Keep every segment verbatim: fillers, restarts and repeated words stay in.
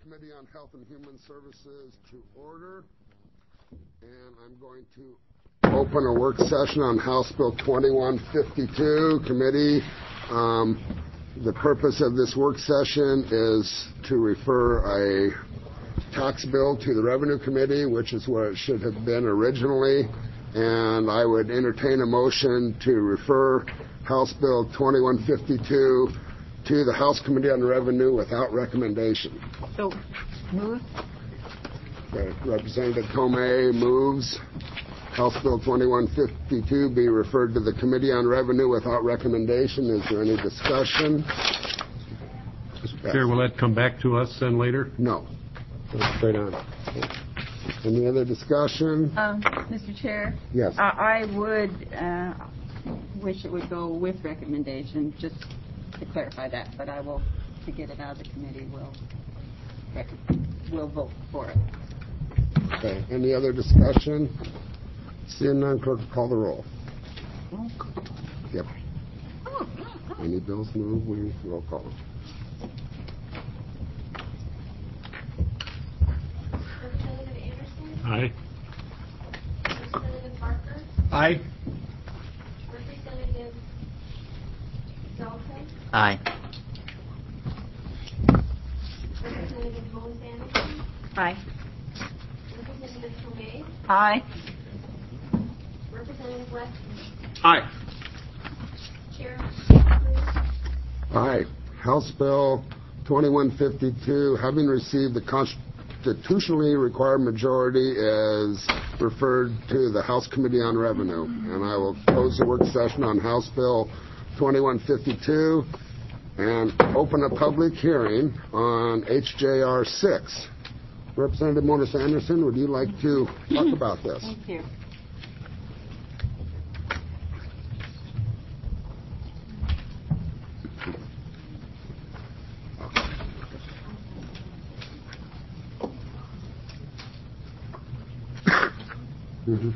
Committee on Health and Human Services to order. And I'm going to open a work session on House Bill twenty-one fifty-two. Committee, um, the purpose of this work session is to refer a tax bill to the Revenue Committee, which is what it should have been originally. And I would entertain a motion to refer House Bill twenty-one fifty-two to the House Committee on Revenue without recommendation. So, move. Okay. Representative Tomei moves House Bill twenty-one fifty-two be referred to the Committee on Revenue without recommendation. Is there any discussion? Mister Yes. Chair, will that come back to us then later? No. Straight on. Any other discussion? Um, Mister Chair? Yes. Uh, I would uh, wish it would go with recommendation, just to clarify that, but I will, to get it out of the committee, will will vote for it. Okay. Any other discussion? Seeing none, clerk will call the roll. Yep. Any bills move, we roll call. Representative Anderson? Aye. Representative Barker? Aye. Representative Dalton? Aye. Representative Rose Anderson? Aye. Representative Tomei? Aye. Representative West? Aye. Chair? Aye. House Bill twenty-one fifty-two, having received the constitutionally required majority, is referred to the House Committee on Revenue. And I will close the work session on House Bill twenty-one fifty-two and open a public hearing on H J R six. Representative Morris Anderson, would you like to talk about this? Thank you. Mm-hmm.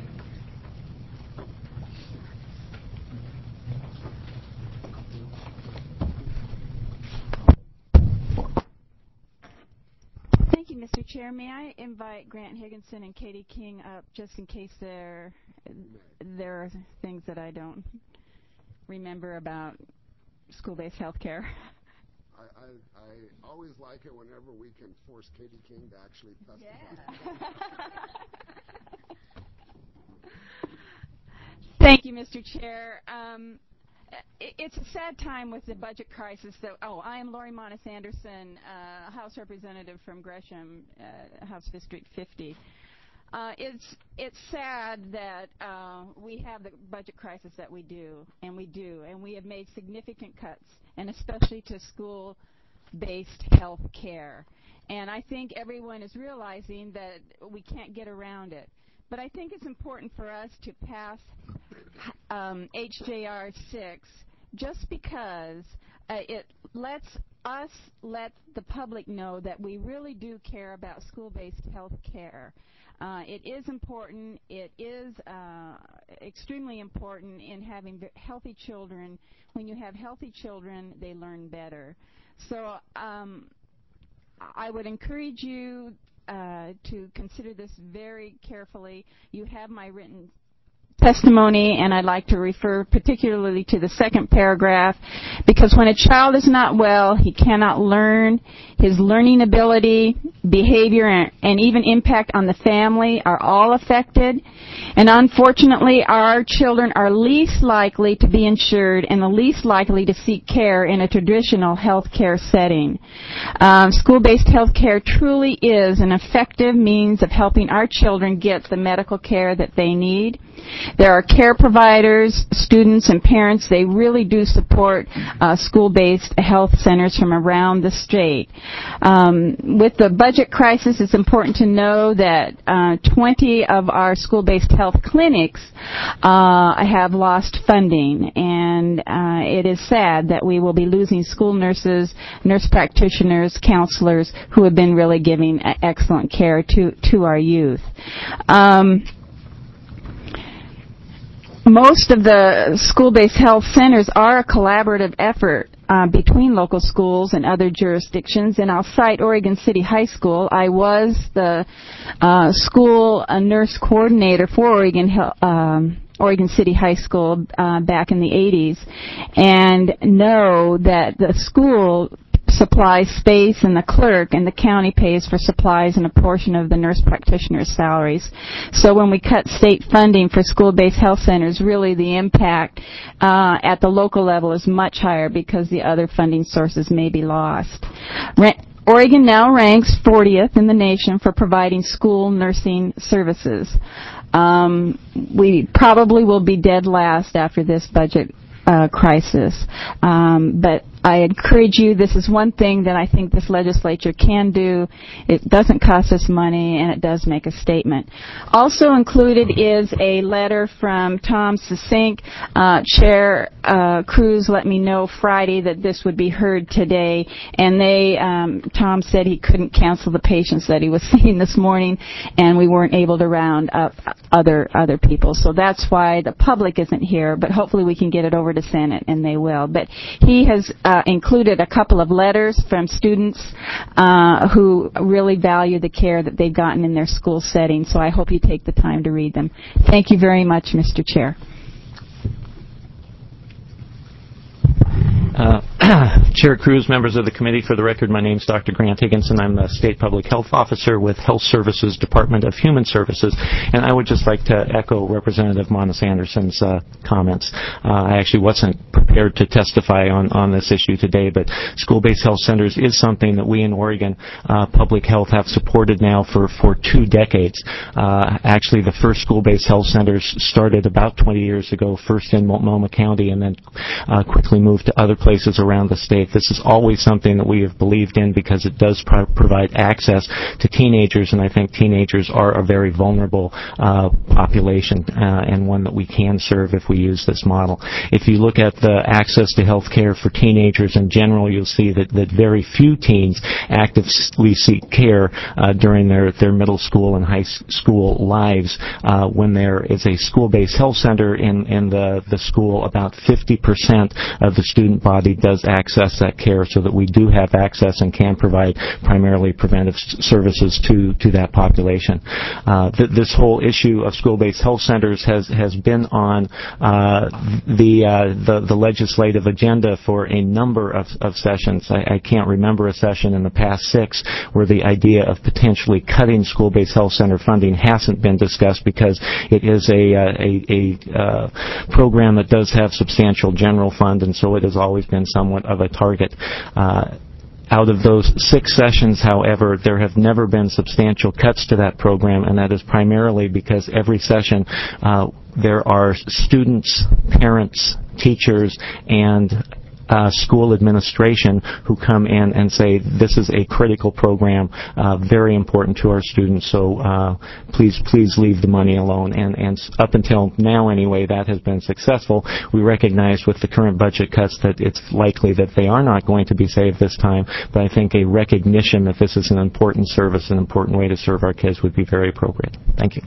Thank you, Mister Chair. May I invite Grant Higginson and Katie King up just in case there, there are things that I don't remember about school-based health care? I, I, I always like it whenever we can force Katie King to actually testify. Yeah. Thank you, Mister Chair. Um, it, it's a sad time with the budget crisis. So, oh, I am Lori Monis Anderson, uh, House Representative from Gresham, uh, House District fifty. Uh, it's it's sad that uh, we have the budget crisis that we do, and we do, and we have made significant cuts, and especially to school-based health care. And I think everyone is realizing that we can't get around it. But I think it's important for us to pass um, H J R six just because uh, it lets us let the public know that we really do care about school-based health care. Uh, it is important. It is uh, extremely important in having healthy children. When you have healthy children, they learn better. So um, I would encourage you uh, to consider this very carefully. You have my written testimony, and I'd like to refer particularly to the second paragraph, because when a child is not well, he cannot learn. His learning ability, behavior, and, and even impact on the family are all affected. And unfortunately, our children are least likely to be insured and the least likely to seek care in a traditional health care setting. Um, school-based health care truly is an effective means of helping our children get the medical care that they need. There are care providers, students, and parents. They really do support uh, school-based health centers from around the state. Um, with the budget crisis, it's important to know that uh, twenty of our school-based health clinics uh, have lost funding, and uh, it is sad that we will be losing school nurses, nurse practitioners, counselors who have been really giving excellent care to, to our youth. Um, Most of the school-based health centers are a collaborative effort uh, between local schools and other jurisdictions. And I'll cite Oregon City High School. I was the uh, school uh, nurse coordinator for Oregon um, Oregon City High School uh, back in the eighties, and know that the school supplies space and the clerk, and the county pays for supplies and a portion of the nurse practitioner's salaries. So when we cut state funding for school-based health centers, really the impact uh, at the local level is much higher because the other funding sources may be lost. Rent Oregon now ranks fortieth in the nation for providing school nursing services. Um, we probably will be dead last after this budget uh, crisis. Um, but I encourage you, this is one thing that I think this legislature can do. It doesn't cost us money, and it does make a statement. Also included is a letter from Tom Sisink. Uh, Chair uh, Cruz let me know Friday that this would be heard today, and they, um, Tom said he couldn't cancel the patients that he was seeing this morning, and we weren't able to round up other other people. So that's why the public isn't here, but hopefully we can get it over to Senate, and they will. But he has uh, included a couple of letters from students uh, who really value the care that they've gotten in their school setting, so I hope you take the time to read them. Thank you very much, Mister Chair. Uh, Chair Cruz, members of the committee, for the record, my name is Doctor Grant Higginson. I'm the State Public Health Officer with Health Services Department of Human Services, and I would just like to echo Representative Monis Anderson's uh, comments. Uh, I actually wasn't prepared to testify on, on this issue today, but school-based health centers is something that we in Oregon uh, Public Health have supported now for, for two decades. Uh, actually, the first school-based health centers started about twenty years ago, first in Multnomah County, and then uh, quickly moved to other places around the state. This is always something that we have believed in because it does pro- provide access to teenagers, and I think teenagers are a very vulnerable uh, population uh, and one that we can serve if we use this model. If you look at the access to health care for teenagers in general, you'll see that, that very few teens actively seek care uh, during their, their middle school and high school lives. Uh, when there is a school-based health center in, in the, the school, about fifty percent of the student body does access that care, so that we do have access and can provide primarily preventive s- services to, to that population. Uh, th- this whole issue of school-based health centers has, has been on uh, the, uh, the the legislative agenda for a number of, of sessions. I, I can't remember a session in the past six where the idea of potentially cutting school-based health center funding hasn't been discussed, because it is a, a, a uh, program that does have substantial general fund, and so it has always been somewhat of a target. Uh, Out of those six sessions, however, there have never been substantial cuts to that program, and that is primarily because every session uh, there are students, parents, teachers, and Uh, school administration who come in and say, this is a critical program, uh, very important to our students, so uh, please, please leave the money alone. And, and up until now, anyway, that has been successful. We recognize with the current budget cuts that it's likely that they are not going to be saved this time, but I think a recognition that this is an important service, an important way to serve our kids would be very appropriate. Thank you.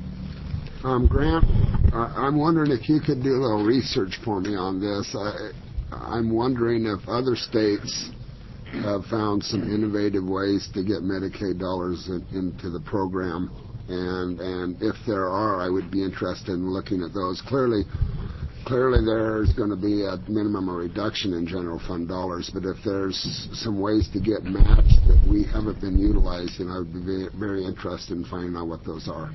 Um, Grant, uh, I'm wondering if you could do a little research for me on this. I, I'm wondering if other states have found some innovative ways to get Medicaid dollars in, into the program, and and if there are, I would be interested in looking at those. Clearly, clearly there's going to be a minimum or reduction in general fund dollars, but if there's some ways to get matched that we haven't been utilizing, I would be very, very interested in finding out what those are.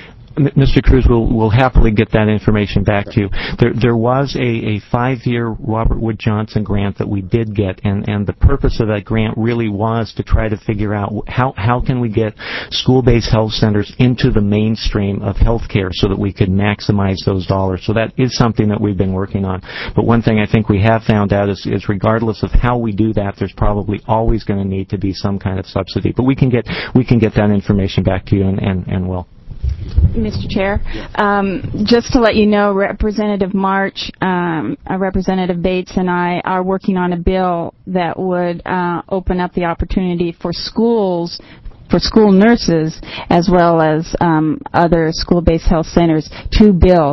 Mister Cruz, we'll, we'll happily get that information back to you. There, there was a, a five-year Robert Wood Johnson grant that we did get, and, and the purpose of that grant really was to try to figure out how, how can we get school-based health centers into the mainstream of healthcare so that we could maximize those dollars. So that is something that we've been working on. But one thing I think we have found out is, is regardless of how we do that, there's probably always going to need to be some kind of subsidy. But we can get we can get that information back to you, and, and, and will. Mister Chair, um, just to let you know, Representative March, um, uh, Representative Bates, and I are working on a bill that would uh, open up the opportunity for schools, for school nurses, as well as um, other school-based health centers to bill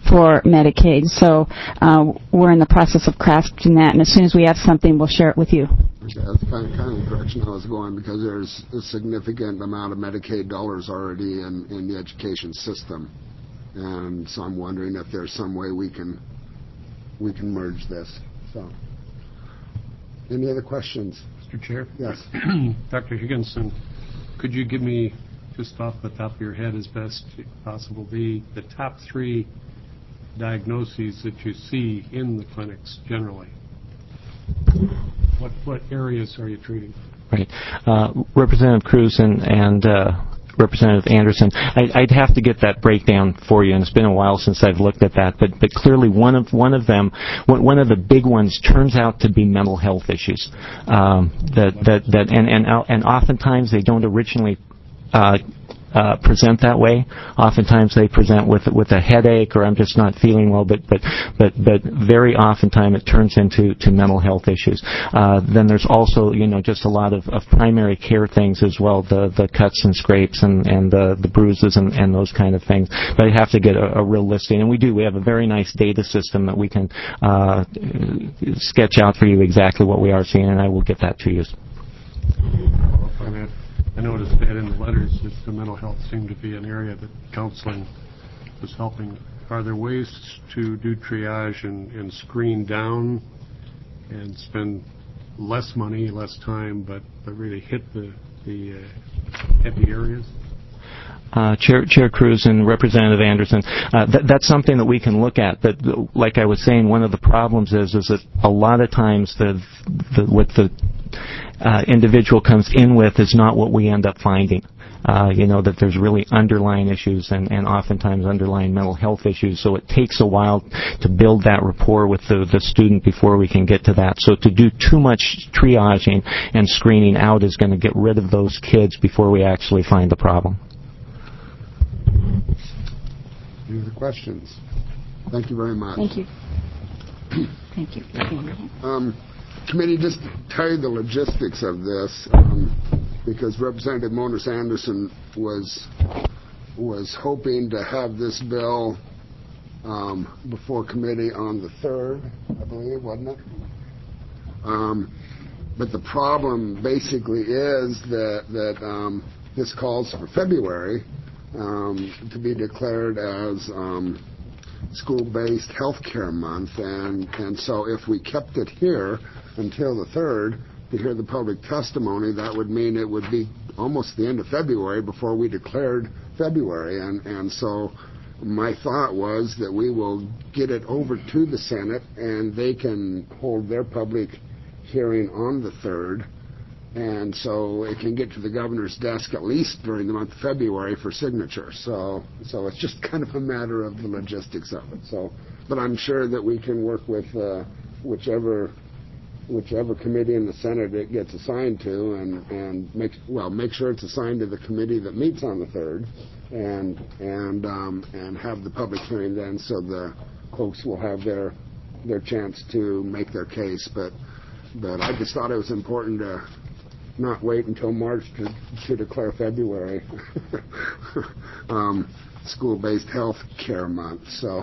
for Medicaid. So uh, we're in the process of crafting that, and as soon as we have something, we'll share it with you. Okay, that's kind of, kind of the direction I was going, because there's a significant amount of Medicaid dollars already in, in the education system. And so I'm wondering if there's some way we can we can merge this. So, any other questions? Mister Chair? Yes. Doctor Higginson, could you give me, just off the top of your head as best possible, the, the top three diagnoses that you see in the clinics generally? What what areas are you treating? Right. Uh, Representative Cruz and, and uh, Representative Anderson, I, I'd have to get that breakdown for you, and it's been a while since I've looked at that. But but clearly, one of one of them, one, one of the big ones, turns out to be mental health issues. Um, that that that and and and oftentimes they don't originally Uh, uh, present that way. Oftentimes they present with with a headache, or I'm just not feeling well. But but but but very oftentimes it turns into to mental health issues. Uh, then there's also you know just a lot of, of primary care things as well, the the cuts and scrapes and and the the bruises and, and those kind of things. But I have to get a, a real listing, and we do. We have a very nice data system that we can uh, sketch out for you exactly what we are seeing, and I will get that to you. I noticed that in the letters that the mental health seemed to be an area that counseling was helping. Are there ways to do triage and, and screen down and spend less money, less time, but, but really hit the, the uh, heavy areas? Uh, Chair, Chair Cruz and Representative Anderson, uh, th- that's something that we can look at. But like I was saying, one of the problems is is that a lot of times the, the what the uh, individual comes in with is not what we end up finding. Uh, you know, that there's really underlying issues and, and oftentimes underlying mental health issues. So it takes a while to build that rapport with the, the student before we can get to that. So to do too much triaging and screening out is going to get rid of those kids before we actually find the problem. Any other questions? Thank you very much. Thank you. Thank you. Um, committee, just to tell you the logistics of this, um, because Representative Moniz Anderson was was hoping to have this bill um, before committee on the third, I believe, wasn't it? Um, but the problem basically is that that um, this calls for February um, to be declared as um, school-based health care month, and and so if we kept it here until the third to hear the public testimony, that would mean it would be almost the end of February before we declared February, and and so my thought was that we will get it over to the Senate and they can hold their public hearing on the third, and so it can get to the governor's desk at least during the month of February for signature. So so it's just kind of a matter of the logistics of it. So, but I'm sure that we can work with uh, whichever whichever committee in the Senate it gets assigned to, and and make well make sure it's assigned to the committee that meets on the third, and and um, and have the public hearing then, so the folks will have their their chance to make their case. But but I just thought it was important to not wait until March to, to declare February um, school-based health care month. So.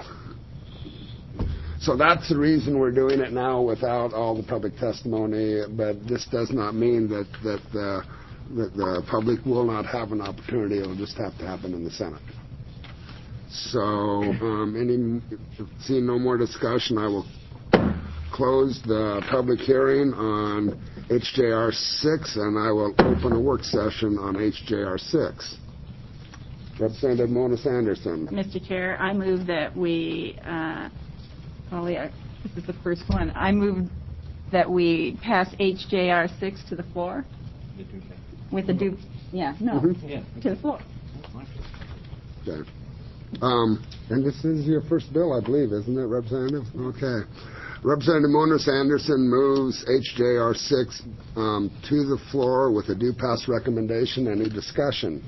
So that's the reason we're doing it now without all the public testimony, but this does not mean that, that, the, that the public will not have an opportunity. It will just have to happen in the Senate. So um, any, seeing no more discussion, I will close the public hearing on H J R six, and I will open a work session on H J R six. Representative Moniz Anderson. Mister Chair, I move that we... Uh, Oh, yeah, this is the first one. I move that we pass H J R six to the floor. With the due, yeah, no, Mm-hmm. Yeah. to the floor. Okay. Um, and this is your first bill, I believe, isn't it, Representative? Okay. Representative Moniz Anderson moves H J R six um, to the floor with a due pass recommendation. Any discussion?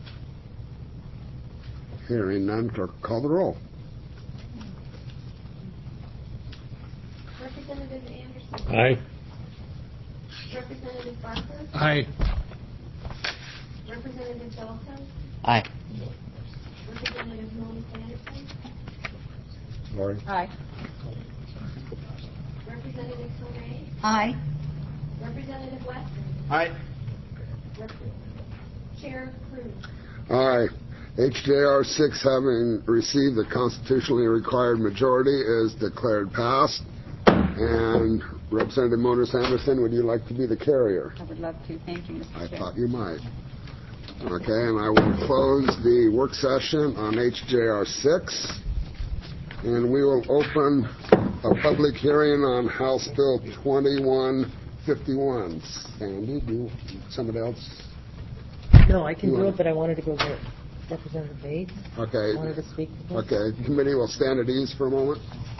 Hearing none, clerk, call the roll. Representative Anderson. Aye. Representative Barker. Aye. Representative Dalton. Aye. Representative Moniz Anderson. Lori? Aye. Representative Tomei, Aye. Representative Weston, Aye. Rep- Chair Cruz. Aye. H J R six, having received the constitutionally required majority, is declared passed. And Representative Mona Sanderson, would you like to be the carrier? I would love to. Thank you, Mister I Chair. thought you might. Okay, and I will close the work session on H J R six. And we will open a public hearing on House Bill twenty-one fifty-one. Sandy, do you, somebody else? No, I can You do want- it, but I wanted to go get Representative Bates. Okay. Wanted to speak to him. Okay, committee will stand at ease for a moment.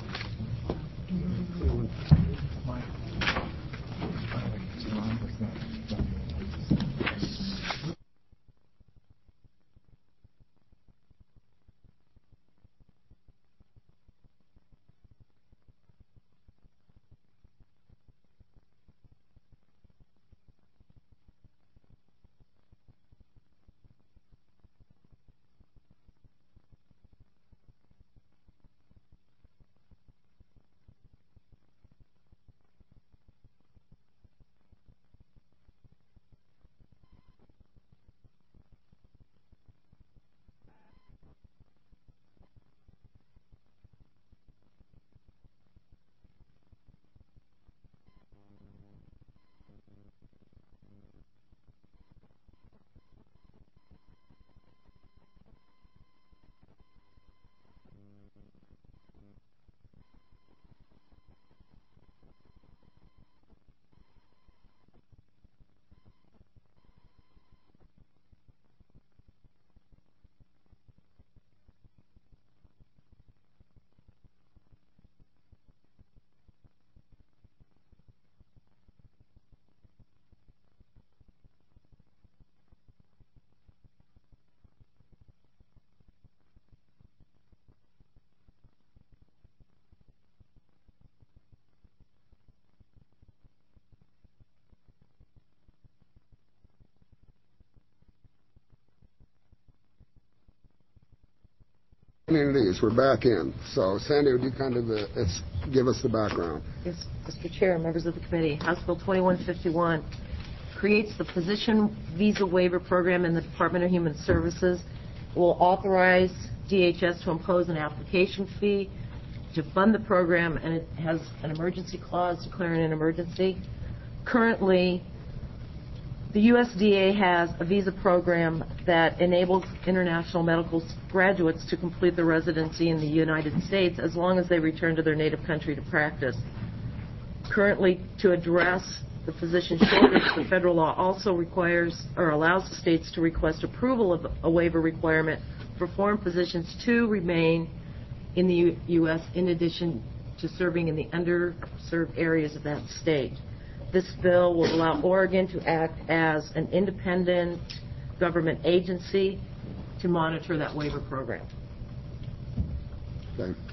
Communities, we're back in. So, Sandy, would you kind of uh, it's, give us the background? Yes, Mister Chair, members of the committee, House Bill twenty-one fifty-one creates the Physician Visa Waiver Program in the Department of Human Services. It will authorize D H S to impose an application fee to fund the program, and it has an emergency clause declaring an emergency. Currently, the U S D A has a visa program that enables international medical graduates to complete their residency in the United States as long as they return to their native country to practice. Currently, to address the physician shortage, the federal law also requires or allows the states to request approval of a waiver requirement for foreign physicians to remain in the U S in addition to serving in the underserved areas of that state. This bill will allow Oregon to act as an independent government agency to monitor that waiver program. Okay.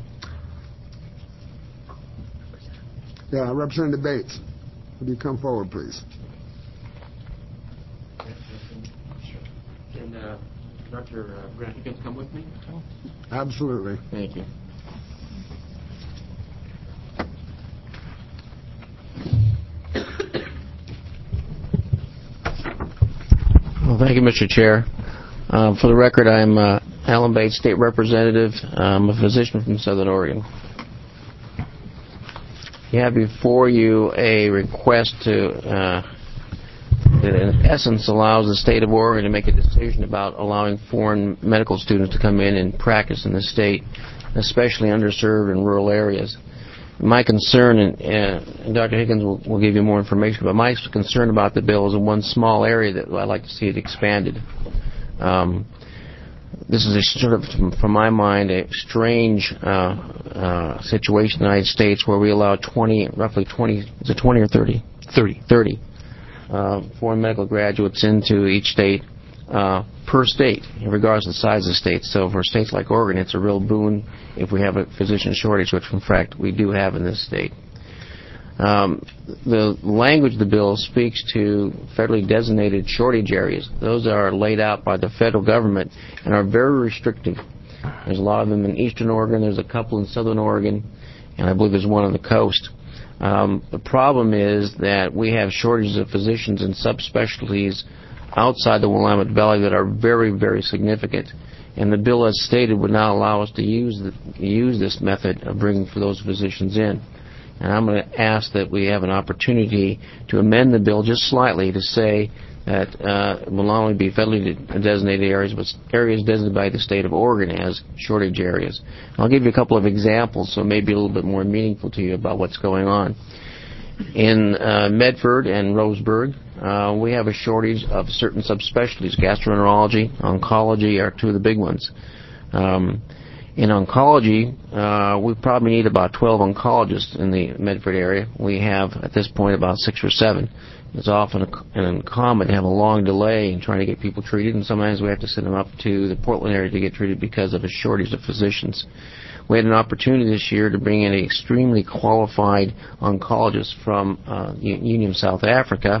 Yeah, Representative Bates, would you come forward, please? Can uh, Doctor Uh, Grant Higgins come with me? Absolutely. Thank you. Well, thank you, Mister Chair. Uh, for the record, I'm uh, Alan Bates, State Representative. I'm a physician from Southern Oregon. You have before you a request to, uh, that in essence allows the state of Oregon to make a decision about allowing foreign medical students to come in and practice in the state, especially underserved and rural areas. My concern, and, uh, and Doctor Higgins will, will give you more information, but my concern about the bill is in one small area that I'd like to see it expanded. Um, this is a sort of, from my mind, a strange uh, uh, situation in the United States where we allow twenty, roughly twenty, is it twenty or thirty? thirty. thirty uh, foreign medical graduates into each state uh, per state, regardless of the size of the state. So for states like Oregon, it's a real boon if we have a physician shortage, which in fact we do have in this state. Um, the language of the bill speaks to federally designated shortage areas. Those are laid out by the federal government and are very restrictive. There's a lot of them in eastern Oregon. There's a couple in southern Oregon, and I believe there's one on the coast. Um, the problem is that we have shortages of physicians and subspecialties outside the Willamette Valley that are very, very significant. And the bill, as stated, would not allow us to use the, use this method of bringing for those physicians in. And I'm going to ask that we have an opportunity to amend the bill just slightly to say that uh, it will not only be federally designated areas, but areas designated by the state of Oregon as shortage areas. And I'll give you a couple of examples, so maybe a little bit more meaningful to you about what's going on. In uh, Medford and Roseburg, uh, we have a shortage of certain subspecialties. Gastroenterology, oncology are two of the big ones. Um, in oncology, uh, we probably need about twelve oncologists in the Medford area. We have, at this point, about six or seven. It's often uncommon to have a long delay in trying to get people treated, and sometimes we have to send them up to the Portland area to get treated because of a shortage of physicians. We had an opportunity this year to bring in an extremely qualified oncologist from uh, Union, South Africa,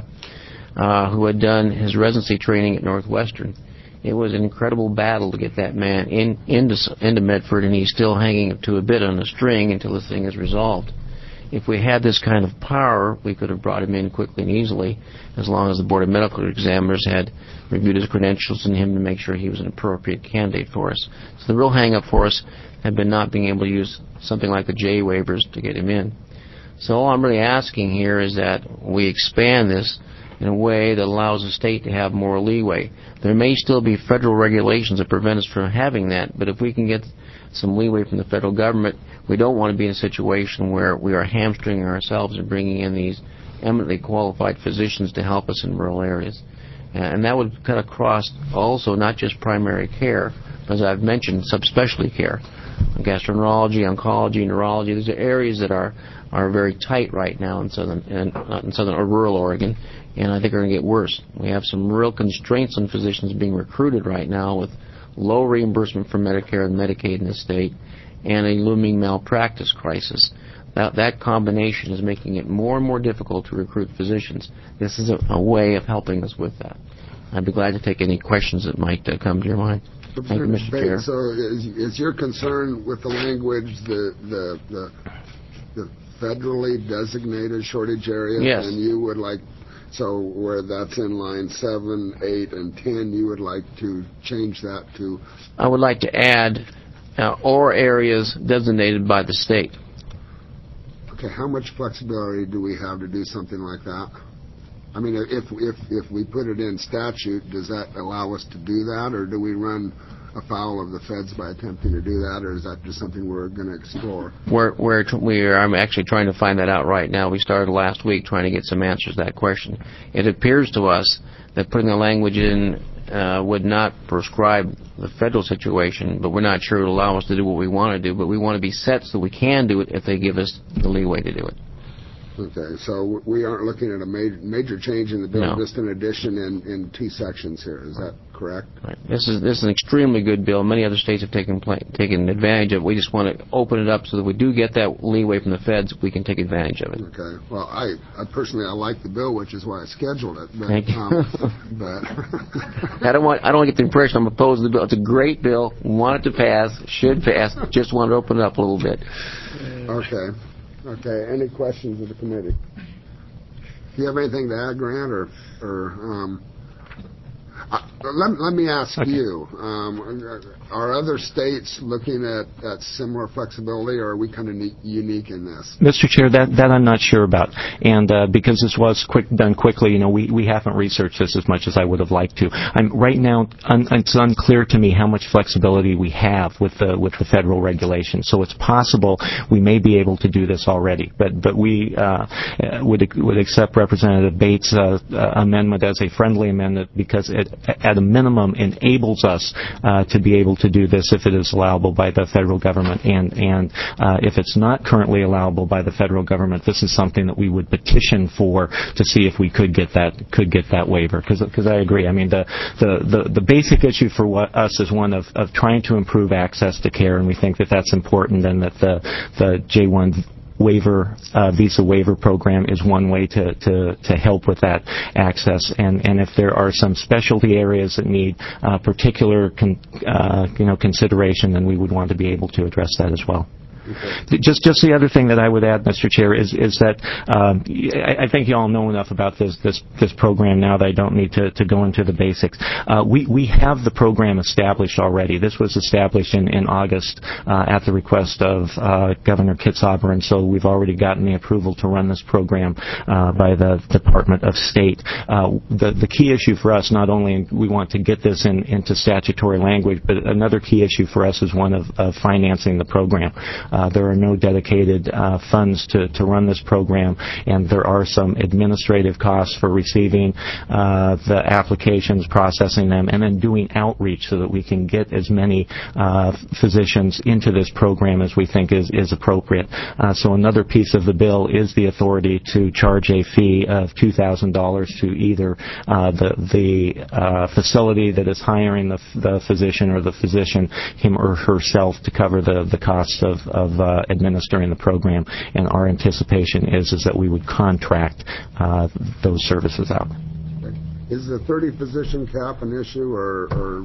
uh, who had done his residency training at Northwestern. It was an incredible battle to get that man in into, into Medford, and he's still hanging to a bit on a string until this thing is resolved. If we had this kind of power, we could have brought him in quickly and easily, as long as the Board of Medical Examiners had reviewed his credentials and him to make sure he was an appropriate candidate for us. So the real hang-up for us had been not being able to use something like the J waivers to get him in. So all I'm really asking here is that we expand this in a way that allows the state to have more leeway. There may still be federal regulations that prevent us from having that, but if we can get some leeway from the federal government, we don't want to be in a situation where we are hamstringing ourselves and bringing in these eminently qualified physicians to help us in rural areas. And that would cut across also not just primary care, but as I've mentioned, subspecialty care. Gastroenterology, oncology, neurology, these are areas that are, are very tight right now in southern, in, uh, in southern or rural Oregon, and I think are going to get worse. We have some real constraints on physicians being recruited right now with low reimbursement for Medicare and Medicaid in the state, and a looming malpractice crisis. That, that combination is making it more and more difficult to recruit physicians. This is a, a way of helping us with that. I'd be glad to take any questions that might uh, come to your mind. Thank you, Mister Chair. So is, is your concern with the language the, the, the, the federally designated shortage area? Yes. And you would like, so where that's in line seven, eight, and ten, you would like to change that to? I would like to add uh, or areas designated by the state. Okay, how much flexibility do we have to do something like that? I mean, if if if we put it in statute, does that allow us to do that, or do we run afoul of the feds by attempting to do that, or is that just something we're going to explore? We're, we're, we're, I'm actually trying to find that out right now. We started last week trying to get some answers to that question. It appears to us that putting the language in uh, would not prescribe the federal situation, but we're not sure it will allow us to do what we want to do, but we want to be set so we can do it if they give us the leeway to do it. Okay, so we aren't looking at a major, major change in the bill, No. just an addition in, in two sections here. Is that correct? Right. This is this is an extremely good bill. Many other states have taken play, taken advantage of it. We just want to open it up so that we do get that leeway from the feds, we can take advantage of it. Okay. Well, I, I personally I like the bill, which is why I scheduled it. But, Thank you. Um, but I don't want I don't want to get the impression I'm opposed to the bill. It's a great bill. Want it to pass. Should pass. Just want to open it up a little bit. Okay. Okay. Any questions of the committee? Do you have anything to add, Grant, or or um, uh, let let me ask Okay. you: um, are other states looking at, at similar flexibility, or are we kind of ne- unique in this? Mister Chair, that, that I'm not sure about. And uh, because this was quick, done quickly, you know, we, we haven't researched this as much as I would have liked to. I'm, right now, un, it's unclear to me how much flexibility we have with the, with the federal regulations. So it's possible we may be able to do this already. But, but we uh, would, would accept Representative Bates' uh, uh, amendment as a friendly amendment because it, at a minimum, enables us uh, to be able to do this if it is allowable by the federal government. And, and uh, if it's not currently allowable by the federal government, this is something that we would petition for to see if we could get that could get that waiver. Because I agree. I mean, the, the, the, the basic issue for what, us is one of, of trying to improve access to care, and we think that that's important, and that the, the J one waiver, uh, visa waiver program is one way to, to, to help with that access. And, and if there are some specialty areas that need uh, particular con, uh, you know, consideration, then we would want to be able to address that as well. Okay. Just, just the other thing that I would add, Mister Chair, is is that um, I, I think you all know enough about this this this program now that I don't need to, to go into the basics. Uh, we we have the program established already. This was established in in August uh, at the request of uh, Governor Kitzhaber, and so we've already gotten the approval to run this program uh, by the Department of State. Uh, the the key issue for us, not only we want to get this in into statutory language, but another key issue for us is one of, of financing the program. Uh, there are no dedicated uh, funds to, to run this program, and there are some administrative costs for receiving uh, the applications, processing them, and then doing outreach so that we can get as many uh, physicians into this program as we think is, is appropriate. Uh, so another piece of the bill is the authority to charge a fee of two thousand dollars to either uh, the, the uh, facility that is hiring the, the physician or the physician, him or herself, to cover the, the costs of, of of uh, administering the program, and our anticipation is is that we would contract uh, those services out. Is the thirty physician cap an issue, or, or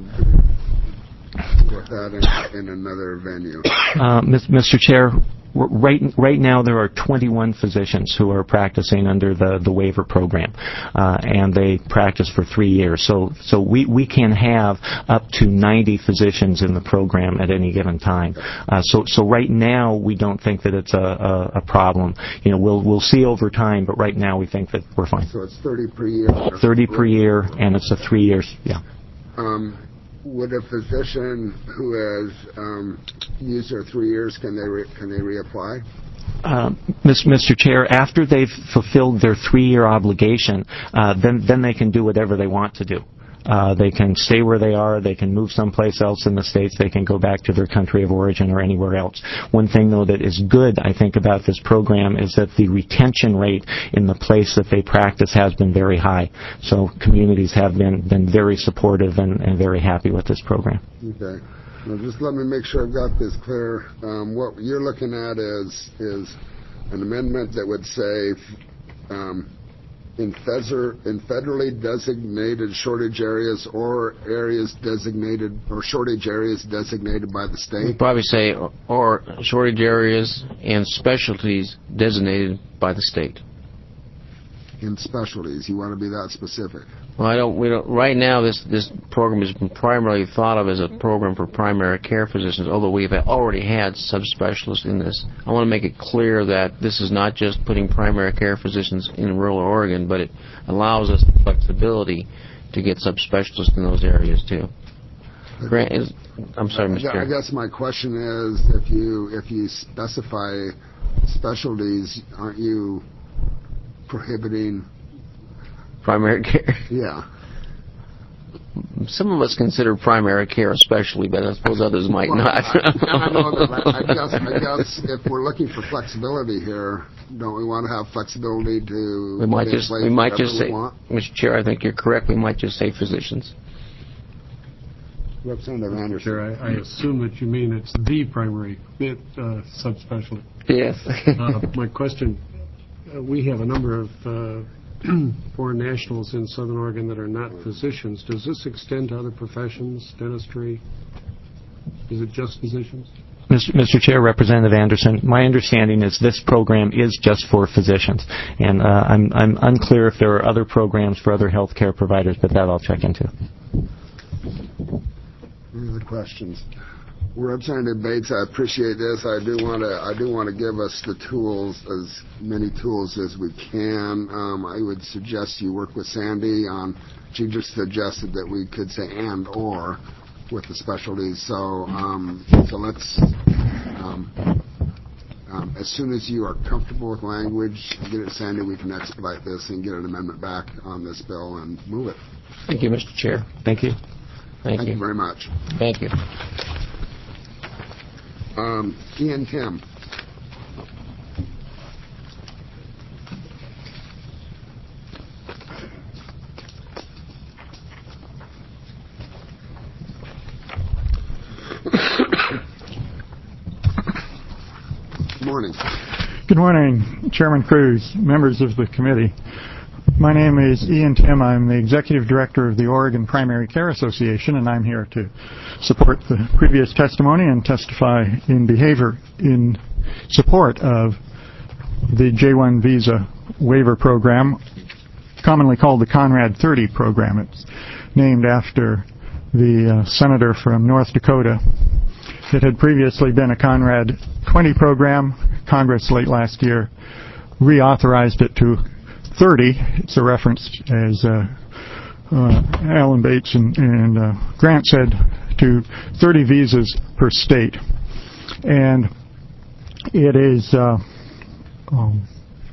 with that in, in another venue? Uh, Mister Chair, right right now there are twenty-one physicians who are practicing under the, the waiver program, uh, and they practice for three years. So so we, we can have up to ninety physicians in the program at any given time. Uh, so so right now we don't think that it's a, a, a problem. You know, we'll we'll see over time, but right now we think that we're fine. So it's thirty per year. thirty per year, and it's a three years. Yeah. Um, Would a physician who has um, used their three years, can they re- can they reapply? Uh, Mister Chair, after they've fulfilled their three-year obligation, uh, then then they can do whatever they want to do. Uh, they can stay where they are. They can move someplace else in the States. They can go back to their country of origin or anywhere else. One thing, though, that is good, I think, about this program is that the retention rate in the place that they practice has been very high. So communities have been, been very supportive and, and very happy with this program. Okay. Well, just let me make sure I've got this clear. Um, what you're looking at is is an amendment that would say um, in, feather, in federally designated shortage areas or areas designated or shortage areas designated by the state. We'd probably say or, or shortage areas and specialties designated by the state. In specialties, you want to be that specific? Well, I don't. We don't. Right now, this this program has been primarily thought of as a program for primary care physicians. Although we've already had subspecialists in this, I want to make it clear that this is not just putting primary care physicians in rural Oregon, but it allows us the flexibility to get subspecialists in those areas too. Grant, is, I'm sorry, Mister I guess my question is, if you if you specify specialties, aren't you prohibiting primary care? Yeah. Some of us consider primary care especially, but I suppose others might well, not. I, I know that. I guess, I guess if we're looking for flexibility here, don't we want to have flexibility to? We might just. We might just say, we Mister Chair, I think you're correct. We might just say physicians. Representative Anderson. Sure, I, I assume that you mean it's the primary uh, subspecialty. Yes. uh, my question: uh, we have a number of uh, foreign nationals in Southern Oregon that are not physicians. Does this extend to other professions, dentistry? Is it just physicians? Mister Chair, Representative Anderson, my understanding is this program is just for physicians, and uh, I'm, I'm unclear if there are other programs for other health care providers, but that I'll check into. These are the questions. Representative Bates, I appreciate this. I do want to. I do want to give us the tools, as many tools as we can. Um, I would suggest you work with Sandy on. She just suggested that we could say and or with the specialties. So, um, so let's. Um, um, as soon as you are comfortable with language, get it to Sandy. We can expedite this and get an amendment back on this bill and move it. Thank you, Mister Chair. Thank you. Thank, Thank you. you very much. Thank you. Um, Ian Kim. Good morning. Good morning, Chairman Cruz, members of the committee. My name is Ian Tim. I'm the Executive Director of the Oregon Primary Care Association, and I'm here to support the previous testimony and testify in behavior in support of the J one visa waiver program, commonly called the Conrad thirty program. It's named after the uh, senator from North Dakota. It had previously been a Conrad twenty program. Congress late last year reauthorized it to thirty. It's a reference, as uh, uh, Alan Bates and, and uh, Grant said, to thirty visas per state. And it is uh, um,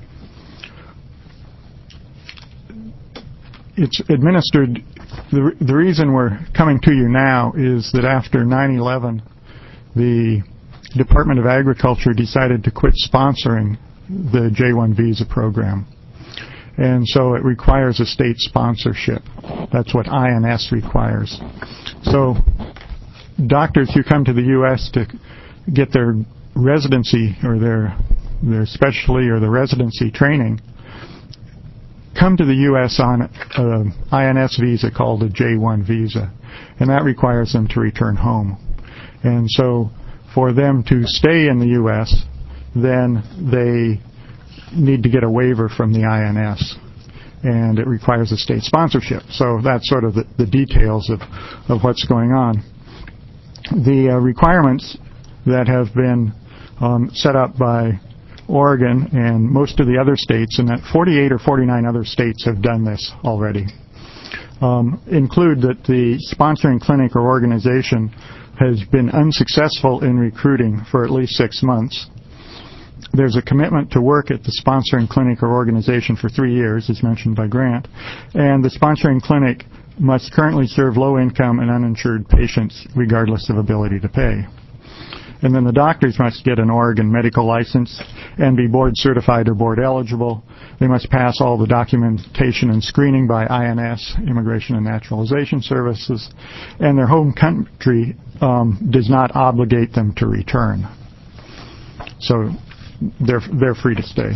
it's administered. The, the reason we're coming to you now is that after nine eleven, the Department of Agriculture decided to quit sponsoring the J one visa program. And so it requires a state sponsorship. That's what I N S requires. So doctors who come to the U S to get their residency or their their specialty or the residency training come to the U S on an I N S visa called a J one visa, and that requires them to return home. And so for them to stay in the U S, then they need to get a waiver from the I N S, and it requires a state sponsorship. So that's sort of the, the details of, of what's going on. The uh, requirements that have been um, set up by Oregon and most of the other states, and that forty-eight or forty-nine other states have done this already, um, include that the sponsoring clinic or organization has been unsuccessful in recruiting for at least six months. There's a commitment to work at the sponsoring clinic or organization for three years, as mentioned by Grant, and the sponsoring clinic must currently serve low-income and uninsured patients regardless of ability to pay. And then the doctors must get an Oregon medical license and be board certified or board eligible. They must pass all the documentation and screening by I N S, Immigration and Naturalization Services, and their home country um, does not obligate them to return. So they're they're free to stay.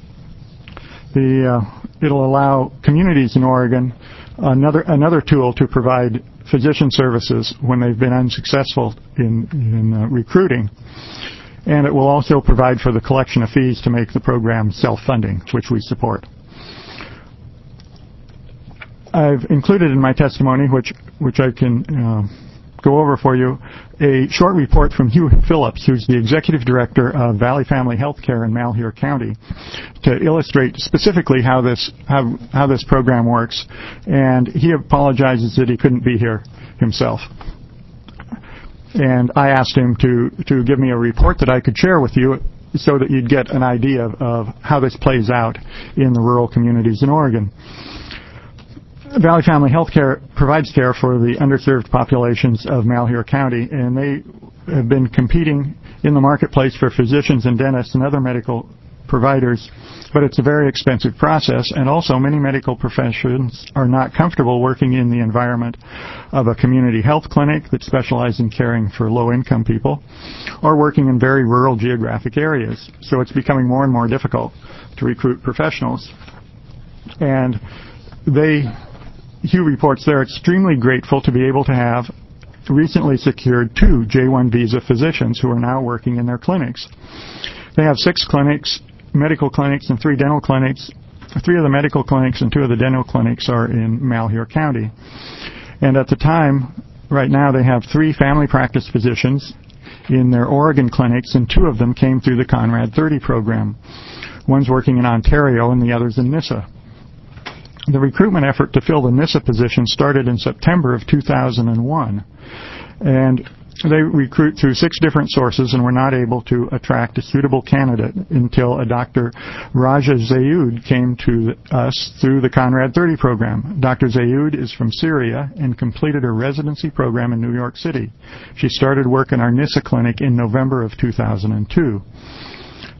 The uh, it'll allow communities in Oregon another another tool to provide physician services when they've been unsuccessful in, in uh, recruiting. And it will also provide for the collection of fees to make the program self-funding, which we support. I've included in my testimony, which, which I can uh, go over for you, a short report from Hugh Phillips, who's the Executive Director of Valley Family Healthcare in Malheur County, to illustrate specifically how this how, how this program works. And he apologizes that he couldn't be here himself. And I asked him to, to give me a report that I could share with you so that you'd get an idea of, of how this plays out in the rural communities in Oregon. Valley Family Healthcare provides care for the underserved populations of Malheur County, and they have been competing in the marketplace for physicians and dentists and other medical providers, but it's a very expensive process, and also many medical professions are not comfortable working in the environment of a community health clinic that specializes in caring for low-income people, or working in very rural geographic areas. So it's becoming more and more difficult to recruit professionals. And they Hugh reports they're extremely grateful to be able to have recently secured two J one visa physicians who are now working in their clinics. They have six clinics, medical clinics, and three dental clinics. Three of the medical clinics and two of the dental clinics are in Malheur County. And at the time, right now, they have three family practice physicians in their Oregon clinics, and two of them came through the Conrad thirty program. One's working in Ontario, and the other's in Nissa. The recruitment effort to fill the Nissa position started in September of two thousand one, and they recruit through six different sources and were not able to attract a suitable candidate until a Doctor Raja Zayoud came to us through the Conrad thirty program. Doctor Zayoud is from Syria and completed her residency program in New York City. She started work in our Nissa clinic in November of two thousand two.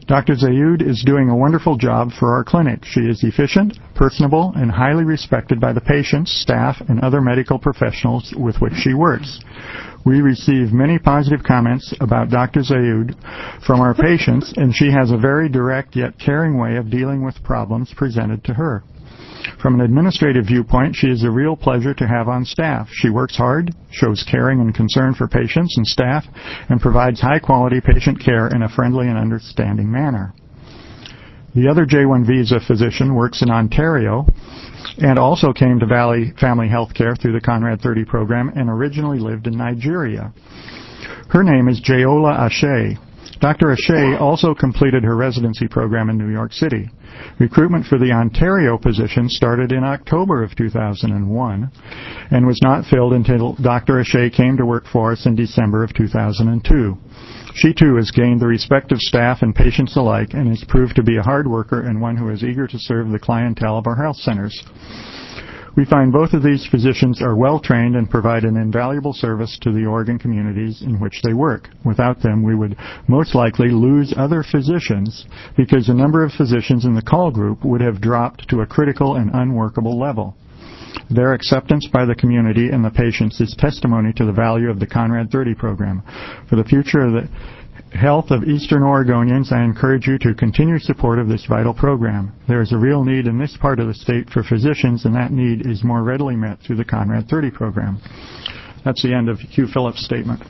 Doctor Zayoud is doing a wonderful job for our clinic. She is efficient, personable, and highly respected by the patients, staff, and other medical professionals with which she works. We receive many positive comments about Doctor Zayoud from our patients, and she has a very direct yet caring way of dealing with problems presented to her. From an administrative viewpoint, she is a real pleasure to have on staff. She works hard, shows caring and concern for patients and staff, and provides high-quality patient care in a friendly and understanding manner. The other J one visa physician works in Ontario and also came to Valley Family Health Care through the Conrad thirty program and originally lived in Nigeria. Her name is Jayola Ashe. Doctor Ashe also completed her residency program in New York City. Recruitment for the Ontario position started in October of two thousand one and was not filled until Doctor Ashe came to work for us in December of two thousand two. She, too, has gained the respect of staff and patients alike and has proved to be a hard worker and one who is eager to serve the clientele of our health centers. We find both of these physicians are well-trained and provide an invaluable service to the Oregon communities in which they work. Without them, we would most likely lose other physicians because the number of physicians in the call group would have dropped to a critical and unworkable level. Their acceptance by the community and the patients is testimony to the value of the Conrad thirty program. For the future of the health of Eastern Oregonians, I encourage you to continue support of this vital program. There is a real need in this part of the state for physicians, and that need is more readily met through the Conrad thirty program. That's the end of Hugh Phillips' statement.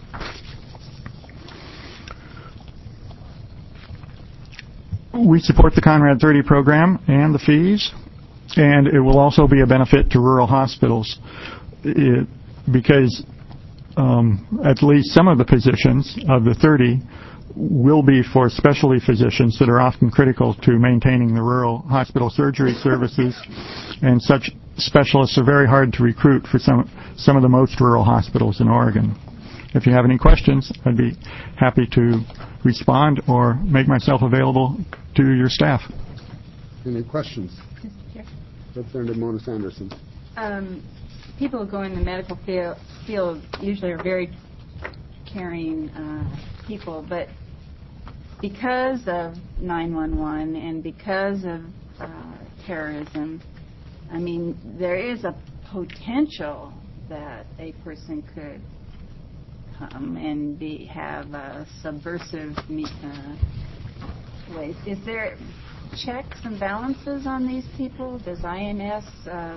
We support the Conrad thirty program and the fees, and it will also be a benefit to rural hospitals it, because um, at least some of the positions of the thirty will be for specialty physicians that are often critical to maintaining the rural hospital surgery services, and such specialists are very hard to recruit for some some of the most rural hospitals in Oregon. If you have any questions, I'd be happy to respond or make myself available to your staff. Any questions? Representative Mona Sanderson. Um, people who go in the medical field, field usually are very caring uh, people, but because of nine one one and because of uh, terrorism, I mean, there is a potential that a person could come and be have a subversive uh, ways. Is there checks and balances on these people? Does I N S uh,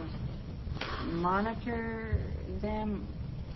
monitor them?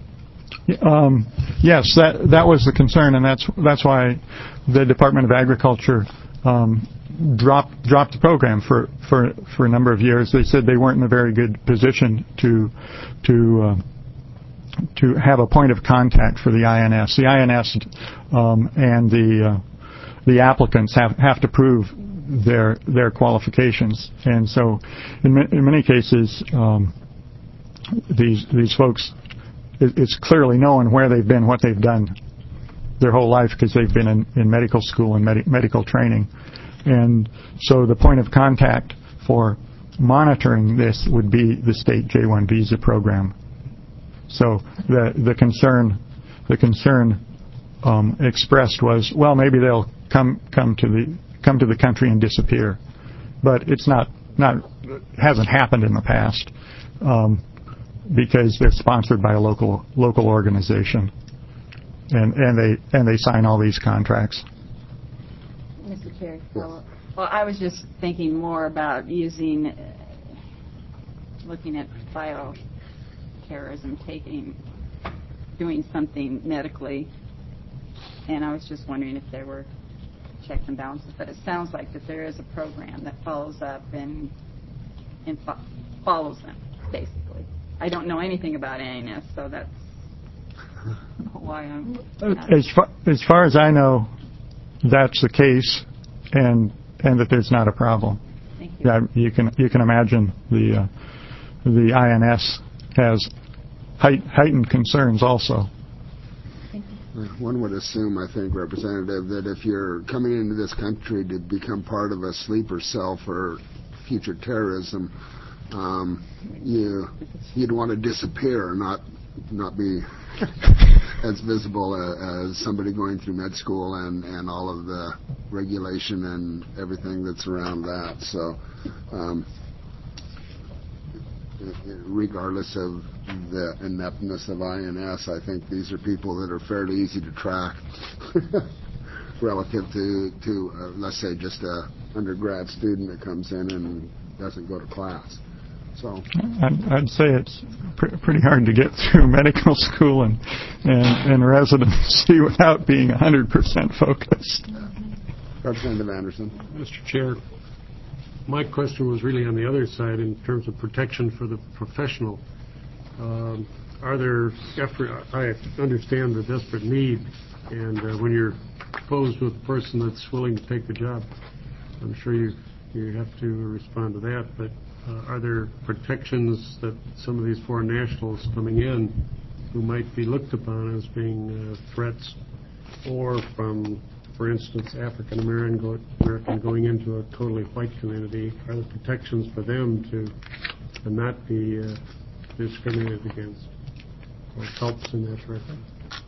Um, yes, that that was the concern, and that's that's why the Department of Agriculture um, dropped dropped the program for, for for a number of years. They said they weren't in a very good position to to uh, to have a point of contact for the I N S. The I N S um, and the uh, the applicants have have to prove their their qualifications, and so in, ma- in many cases um, these these folks, it, it's clearly known where they've been, what they've done their whole life, because they've been in, in medical school and med- medical training, and so the point of contact for monitoring this would be the state J one visa program. So the the concern the concern um, expressed was, well, maybe they'll come come to the come to the country and disappear, but it's not not hasn't happened in the past um, because they're sponsored by a local local organization, and and they and they sign all these contracts. Mister Chair, well, well, I was just thinking more about using, uh, looking at bioterrorism, taking, doing something medically, and I was just wondering if there were checks and balances, but it sounds like that there is a program that follows up and and fo- follows them, basically. I don't know anything about A N S, so that's why I'm... As far, as far as I know, that's the case, and and that there's not a problem. Thank you. Yeah, you can you can imagine the uh, the I N S has height, heightened concerns also. One would assume, I think, Representative, that if you're coming into this country to become part of a sleeper cell for future terrorism, um, you you'd want to disappear, not not be as visible as, as somebody going through med school and, and all of the regulation and everything that's around that. So, um, regardless of the ineptness of I N S, I think these are people that are fairly easy to track relative to, to uh, let's say, just a undergrad student that comes in and doesn't go to class. So I'd, I'd say it's pr- pretty hard to get through medical school and, and, and residency without being one hundred percent focused. Representative Anderson. Mister Chair, my question was really on the other side in terms of protection for the professional. Um, are there effort? I understand the desperate need, and uh, when you're posed with a person that's willing to take the job, I'm sure you you have to respond to that. But uh, are there protections that some of these foreign nationals coming in, who might be looked upon as being uh, threats, or from, for instance, African American go, American going into a totally white community, are there protections for them to, to not be uh, discriminated against, or helps in that regard?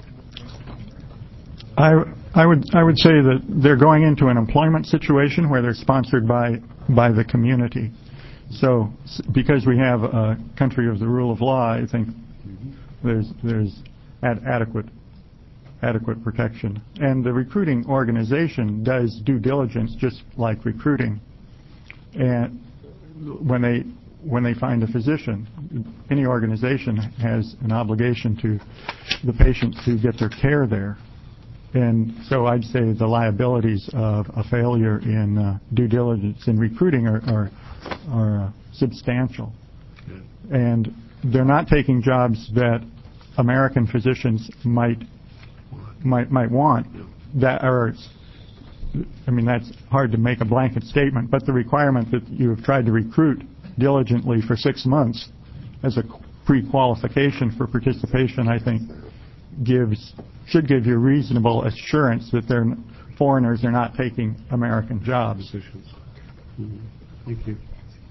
I, I would I would say that they're going into an employment situation where they're sponsored by by the community. So because we have a country of the rule of law, I think there's there's ad- adequate adequate protection. And the recruiting organization does due diligence just like recruiting. And when they when they find a physician, any organization has an obligation to the patients who get their care there. And so I'd say the liabilities of a failure in uh, due diligence in recruiting are are, are uh, substantial. Yeah. And they're not taking jobs that American physicians might might might want. Yeah. That are, I mean, that's hard to make a blanket statement, but the requirement that you have tried to recruit diligently for six months as a pre-qualification for participation, I think, gives should give you reasonable assurance that they're foreigners are not taking American jobs. Mm-hmm. Thank you.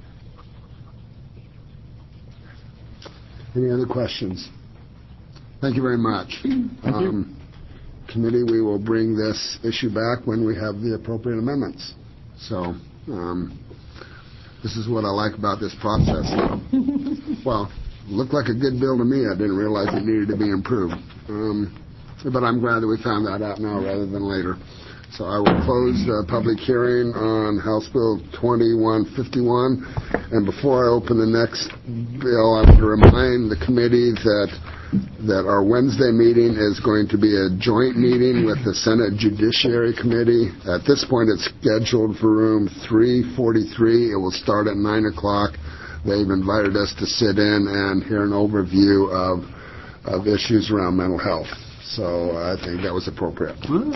Any other questions? Thank you very much. Thank um, you. Committee, we will bring this issue back when we have the appropriate amendments. So um, this is what I like about this process. Well, looked like a good bill to me. I didn't realize it needed to be improved. Um, but I'm glad that we found that out now rather than later. So I will close the public hearing on House Bill twenty-one fifty-one. And before I open the next bill, I want to remind the committee that that our Wednesday meeting is going to be a joint meeting with the Senate Judiciary Committee. At this point, it's scheduled for room three forty-three. It will start at nine o'clock. They've invited us to sit in and hear an overview of of issues around mental health. So I think that was appropriate.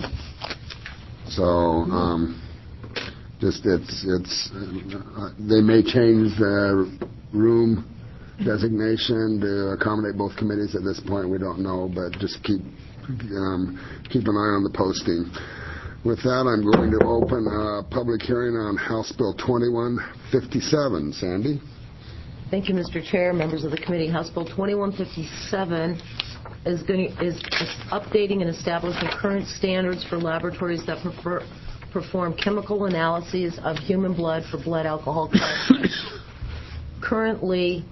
So um, just it's it's uh, they may change the room designation to accommodate both committees at this point. We don't know, but just keep um, keep an eye on the posting. With that, I'm going to open a public hearing on House Bill twenty-one fifty-seven. Sandy? Thank you, Mister Chair, members of the committee. House Bill twenty-one fifty-seven is going to, is updating and establishing current standards for laboratories that prefer, perform chemical analyses of human blood for blood alcohol content. Currently,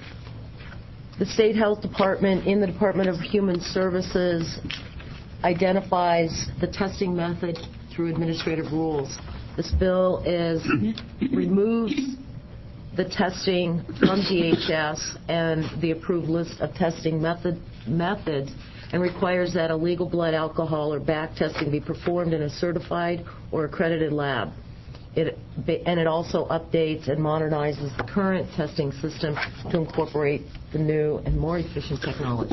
the State Health Department in the Department of Human Services identifies the testing method through administrative rules. This bill is removes the testing from D H S and the approved list of testing method methods and requires that illegal blood alcohol or back testing be performed in a certified or accredited lab. It, and it also updates and modernizes the current testing system to incorporate the new and more efficient technology.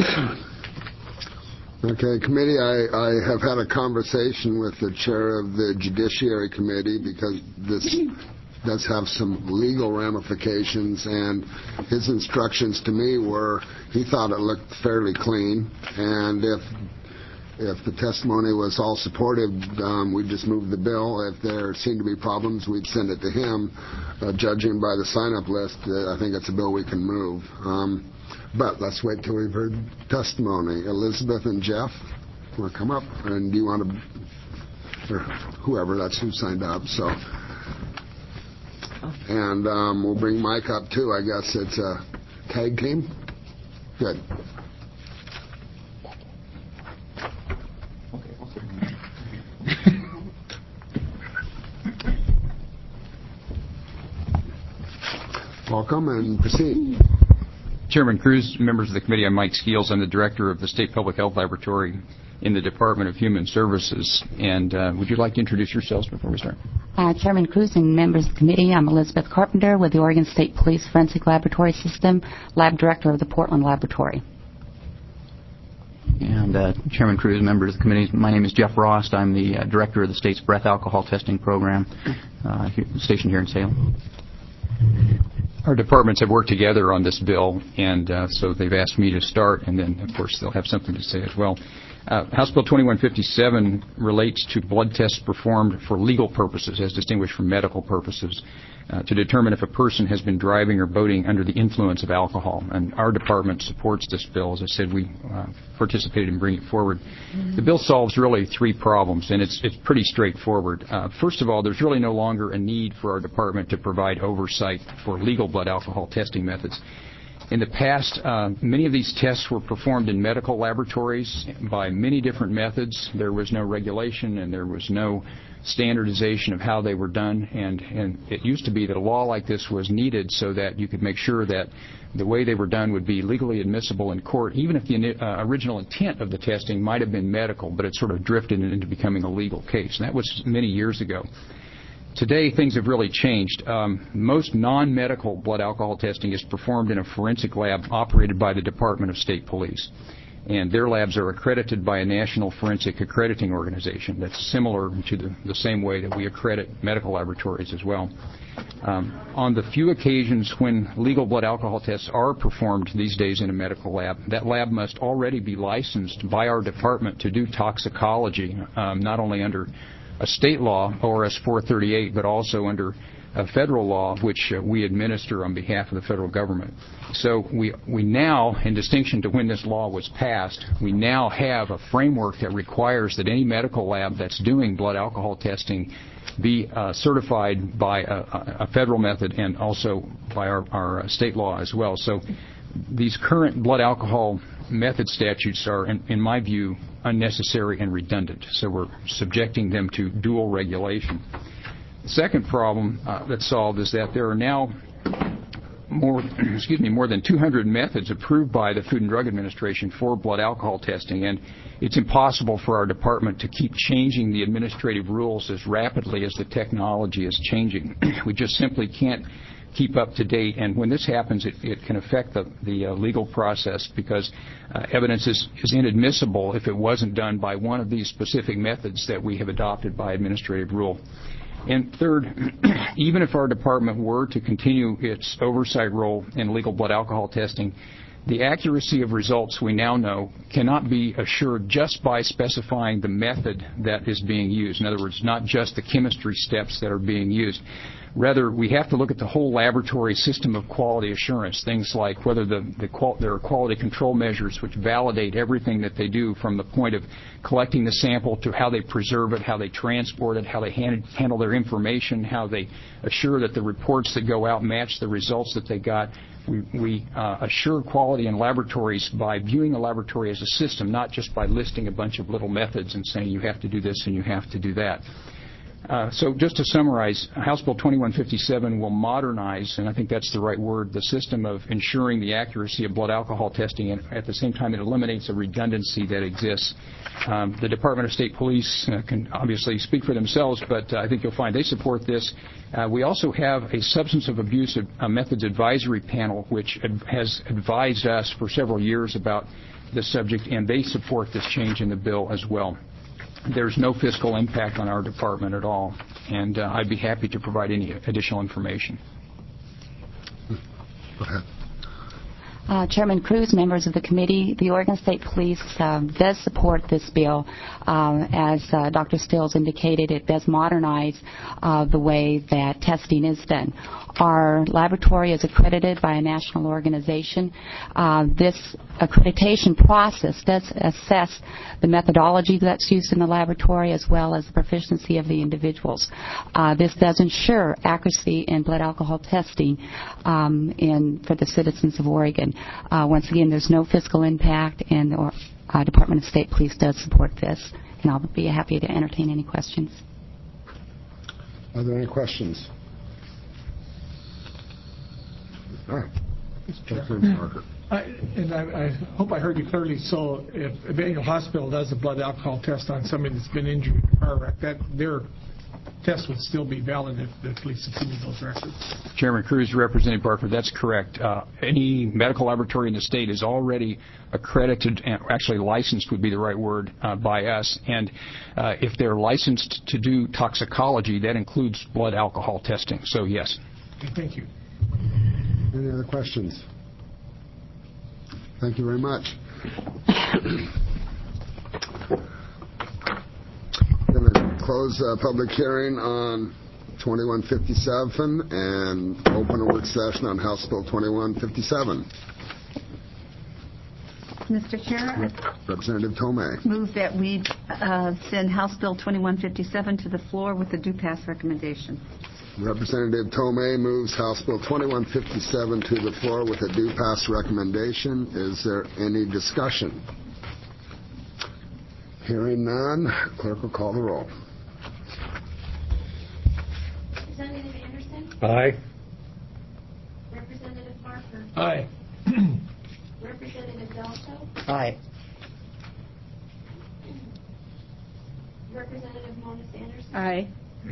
Okay, committee, I, I have had a conversation with the chair of the Judiciary Committee because this does have some legal ramifications, and his instructions to me were he thought it looked fairly clean, and if if the testimony was all supportive, um, we'd just move the bill. If there seemed to be problems, we'd send it to him. Uh, judging by the sign-up list, uh, I think it's a bill we can move. Um, but let's wait till we've heard testimony. Elizabeth and Jeff, want to come up? And do you want to or whoever, that's who signed up, so. And um, we'll bring Mike up, too. I guess it's a tag team. Good. Welcome and proceed. Chairman Cruz, members of the committee, I'm Mike Skeels. I'm the director of the State Public Health Laboratory in the Department of Human Services. And uh, would you like to introduce yourselves before we start? Uh, Chairman Cruz and members of the committee, I'm Elizabeth Carpenter with the Oregon State Police Forensic Laboratory System, lab director of the Portland Laboratory. And uh, Chairman Cruz, members of the committee, my name is Jeff Rost. I'm the uh, director of the state's breath alcohol testing program, uh, here, stationed here in Salem. Our departments have worked together on this bill, and uh, so they've asked me to start, and then, of course, they'll have something to say as well. Uh, House Bill twenty-one fifty-seven relates to blood tests performed for legal purposes, as distinguished from medical purposes, uh, to determine if a person has been driving or boating under the influence of alcohol. And our department supports this bill. As I said, we uh, participated in bringing it forward. Mm-hmm. The bill solves really three problems, and it's, it's pretty straightforward. Uh, first of all, there's really no longer a need for our department to provide oversight for legal blood alcohol testing methods. In the past, uh, many of these tests were performed in medical laboratories by many different methods. There was no regulation and there was no standardization of how they were done. And, and it used to be that a law like this was needed so that you could make sure that the way they were done would be legally admissible in court, even if the uh, original intent of the testing might have been medical, but it sort of drifted into becoming a legal case. And that was many years ago. Today, things have really changed. Um, most non-medical blood alcohol testing is performed in a forensic lab operated by the Department of State Police. And their labs are accredited by a national forensic accrediting organization that's similar to the, the same way that we accredit medical laboratories as well. Um, on the few occasions when legal blood alcohol tests are performed these days in a medical lab, that lab must already be licensed by our department to do toxicology, um, not only under a state law, O R S four thirty-eight, but also under a federal law, which uh, we administer on behalf of the federal government. So we, we now, in distinction to when this law was passed, we now have a framework that requires that any medical lab that's doing blood alcohol testing be uh, certified by a, a federal method and also by our, our state law as well. So these current blood alcohol method statutes are, in, in my view, unnecessary and redundant. So we're subjecting them to dual regulation. The second problem uh, that's solved is that there are now more, excuse me, more than two hundred methods approved by the Food and Drug Administration for blood alcohol testing, and it's impossible for our department to keep changing the administrative rules as rapidly as the technology is changing. We just simply can't keep up to date, and when this happens, it, it can affect the, the uh, legal process because uh, evidence is, is inadmissible if it wasn't done by one of these specific methods that we have adopted by administrative rule. And third, even if our department were to continue its oversight role in legal blood alcohol testing, the accuracy of results we now know cannot be assured just by specifying the method that is being used. In other words, not just the chemistry steps that are being used. Rather, we have to look at the whole laboratory system of quality assurance, things like whether the, the qual- there are quality control measures which validate everything that they do from the point of collecting the sample to how they preserve it, how they transport it, how they hand- handle their information, how they assure that the reports that go out match the results that they got. We, we uh, assure quality in laboratories by viewing a laboratory as a system, not just by listing a bunch of little methods and saying you have to do this and you have to do that. Uh, so just to summarize, House Bill twenty-one fifty-seven will modernize, and I think that's the right word, the system of ensuring the accuracy of blood alcohol testing, and at the same time it eliminates a redundancy that exists. Um, the Department of State Police uh, can obviously speak for themselves, but uh, I think you'll find they support this. Uh, we also have a substance of abuse uh, methods advisory panel, which ad- has advised us for several years about this subject, and they support this change in the bill as well. There's no fiscal impact on our department at all, and uh, I'd be happy to provide any additional information. Go ahead. Uh, Chairman Cruz, members of the committee, the Oregon State Police uh, does support this bill. Um, as uh, Doctor Stills indicated, it does modernize uh, the way that testing is done. Our laboratory is accredited by a national organization. Uh, this accreditation process does assess the methodology that's used in the laboratory as well as the proficiency of the individuals. Uh, this does ensure accuracy in blood alcohol testing um, in, for the citizens of Oregon. Uh, once again, there's no fiscal impact, and the uh, Department of State Police does support this, and I'll be happy to entertain any questions. Are there any questions? All right. Representative Parker. I, and I, I hope I heard you clearly. So, if Emmanuel Hospital does a blood alcohol test on somebody that's been injured in a car wreck, that their test would still be valid if the police have seen those records. Chairman Cruz, Representative Barker, that's correct. Uh, any medical laboratory in the state is already accredited, and actually licensed would be the right word, uh, by us. And uh, if they're licensed to do toxicology, that includes blood alcohol testing. So, yes. Okay, thank you. Any other questions? Thank you very much. Going to close the public hearing on twenty-one fifty-seven and open a work session on House Bill twenty-one fifty-seven. Mister Chair, Representative Tomei. Move that we uh, send House Bill twenty-one fifty-seven to the floor with a do-pass recommendation. Representative Tomei moves House Bill twenty-one fifty-seven to the floor with a do-pass recommendation. Is there any discussion? Hearing none, clerk will call the roll. Representative Anderson? Aye. Representative Parker? Aye. Representative Dalto? Aye. Representative Mona Sanderson? Aye.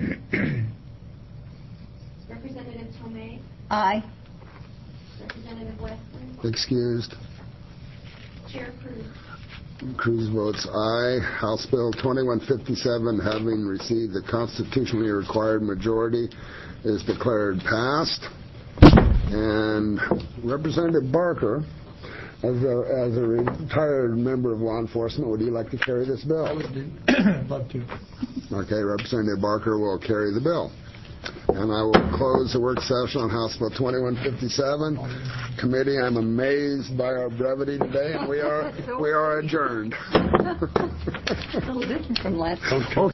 Representative Tomei? Aye. Representative Weston? Excused. Chair Cruz? Cruz votes aye. House Bill twenty-one fifty-seven, having received the constitutionally required majority, is declared passed. And Representative Barker, as a, as a retired member of law enforcement, would you like to carry this bill? I would do. Love to. Okay, Representative Barker will carry the bill. And I will close the work session on House Bill twenty-one fifty-seven. Committee, I'm amazed by our brevity today, and we are we are adjourned. A little different from last time.